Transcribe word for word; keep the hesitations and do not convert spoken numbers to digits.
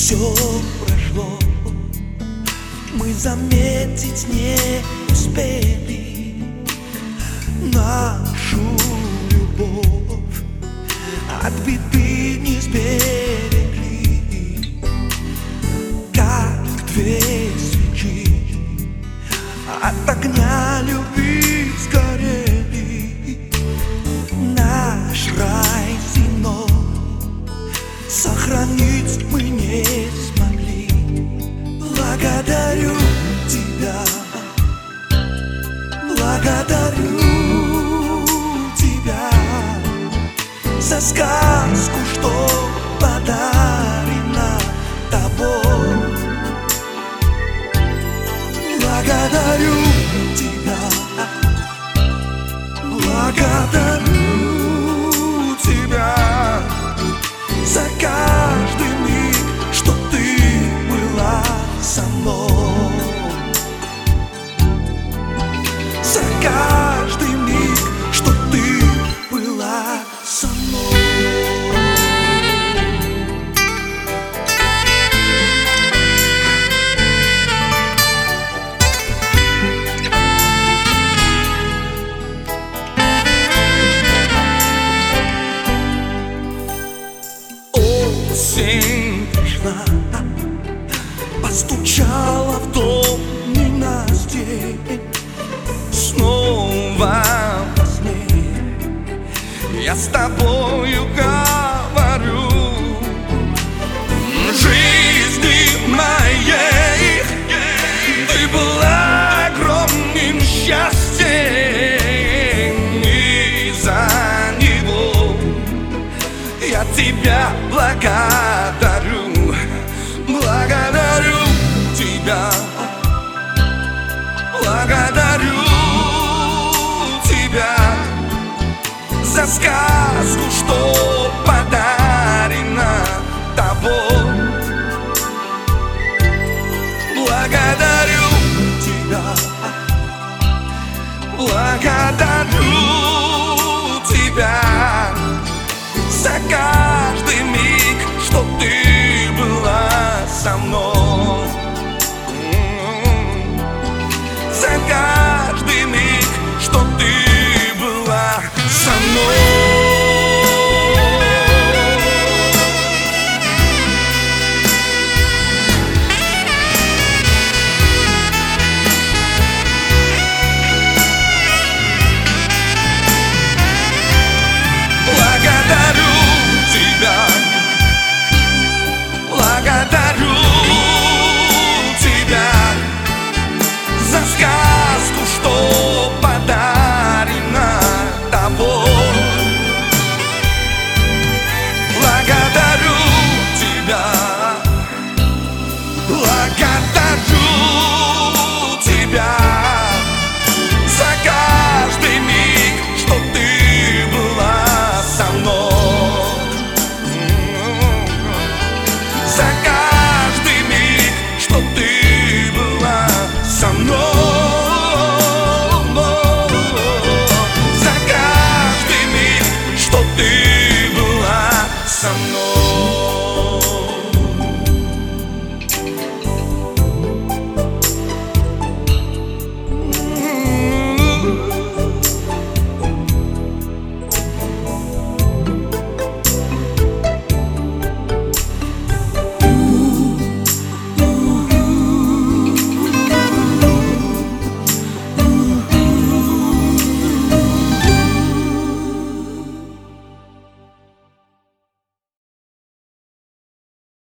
Все прошло, мы заметить не успели нашу любовь, от беды не сберегли, как две свечи от огня любви сгорели. Наш рай земной сохранить мы не смогли. Благодарю тебя, благодарю тебя за сказку, что подарена тобой. Благодарю тебя, благодарю тебя за каждый миг, что ты была со мной. За каждый миг, что ты была со мной. Осень пришла, постучала в дом ненастье. Снова во сне я с тобою говорю. Жизни моей ты была огромным счастьем, и за него я тебя благодарю. Благодарю тебя, благодарю тебя за сказку, что подарена тобой. Благодарю тебя, благодарю тебя за сказку.